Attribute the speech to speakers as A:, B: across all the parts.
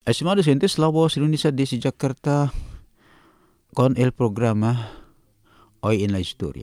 A: Estimados oyentes, la voz Indonesia desde Jakarta con el programa Hoy en la Historia.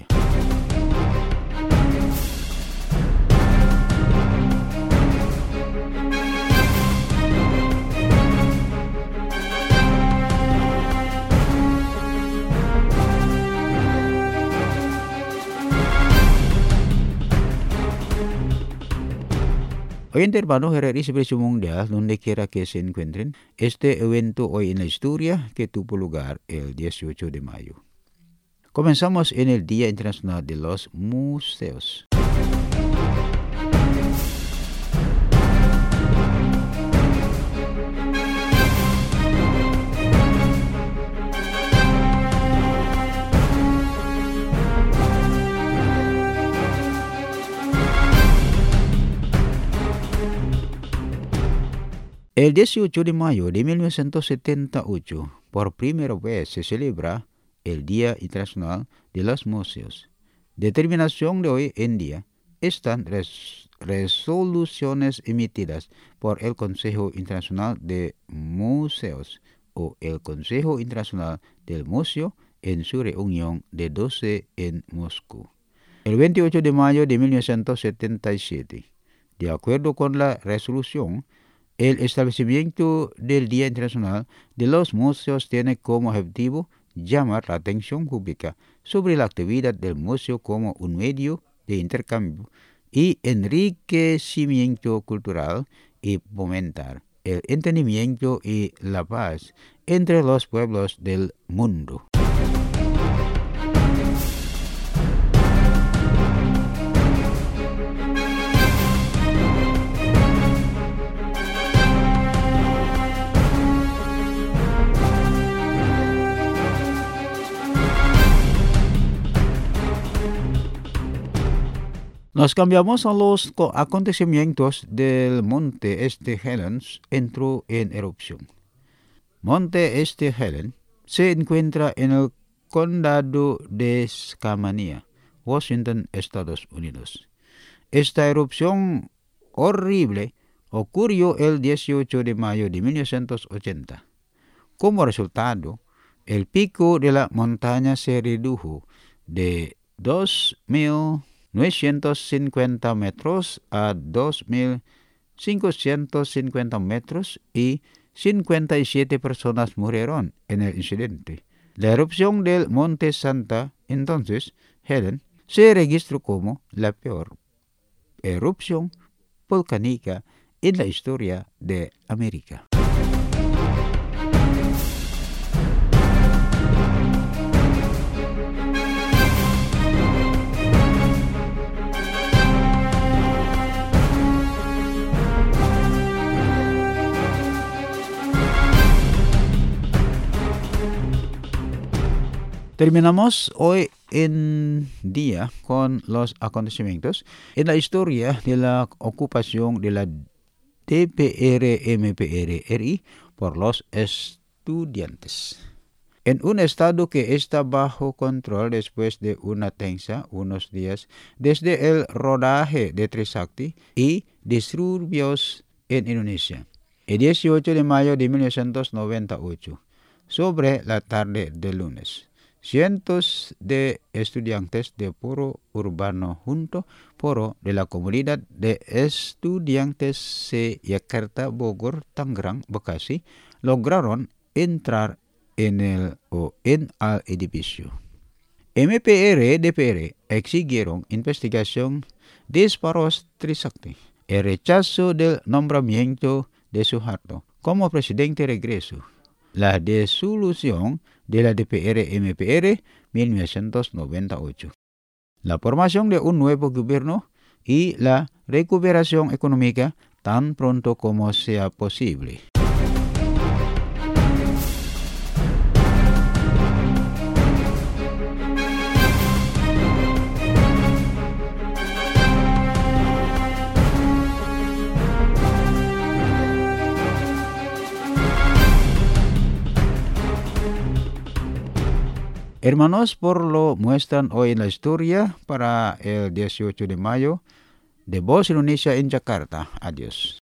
A: Oyentes hermanos, RRI Seprecio Mundial, donde quiera que se encuentren, este evento Hoy en la Historia que tuvo lugar el 18 de mayo. Comenzamos en el Día Internacional de los Museos. El 18 de mayo de 1978, por primera vez se celebra el Día Internacional de los Museos. Determinación de hoy en día están resoluciones emitidas por el Consejo Internacional de Museos o el Consejo Internacional del Museo en su reunión de 12 en Moscú. El 28 de mayo de 1977, de acuerdo con la resolución, el establecimiento del Día Internacional de los Museos tiene como objetivo llamar la atención pública sobre la actividad del museo como un medio de intercambio y enriquecimiento cultural y fomentar el entendimiento y la paz entre los pueblos del mundo. Nos cambiamos a los acontecimientos del Monte St. Helens entró en erupción. Monte St. Helens se encuentra en el condado de Skamania, Washington, Estados Unidos. Esta erupción horrible ocurrió el 18 de mayo de 1980. Como resultado, el pico de la montaña se redujo de 2.950 metros a 2.550 metros y 57 personas murieron en el incidente. La erupción del Monte Santa, entonces, Helen, se registró como la peor erupción volcánica en la historia de América. Terminamos hoy en día con los acontecimientos en la historia de la ocupación de la DPR-MPR-RI por los estudiantes. En un estado que está bajo control después de una tensa unos días desde el rodaje de Trisakti y disturbios en Indonesia. El 18 de mayo de 1998, sobre la tarde del lunes, cientos de estudiantes de Puro Urbano junto Puro de la comunidad de estudiantes de Jakarta, Bogor, Tangerang, Bekasi lograron entrar en el edificio. MPR y DPR exigieron investigación de disparos Trisakti, el rechazo del nombramiento de Suharto como presidente regreso, la disolución de la DPR-MPR 1998, la formación de un nuevo gobierno y la recuperación económica tan pronto como sea posible. Hermanos, por lo muestran hoy en la historia para el 18 de mayo de Voz Indonesia en Jakarta. Adiós.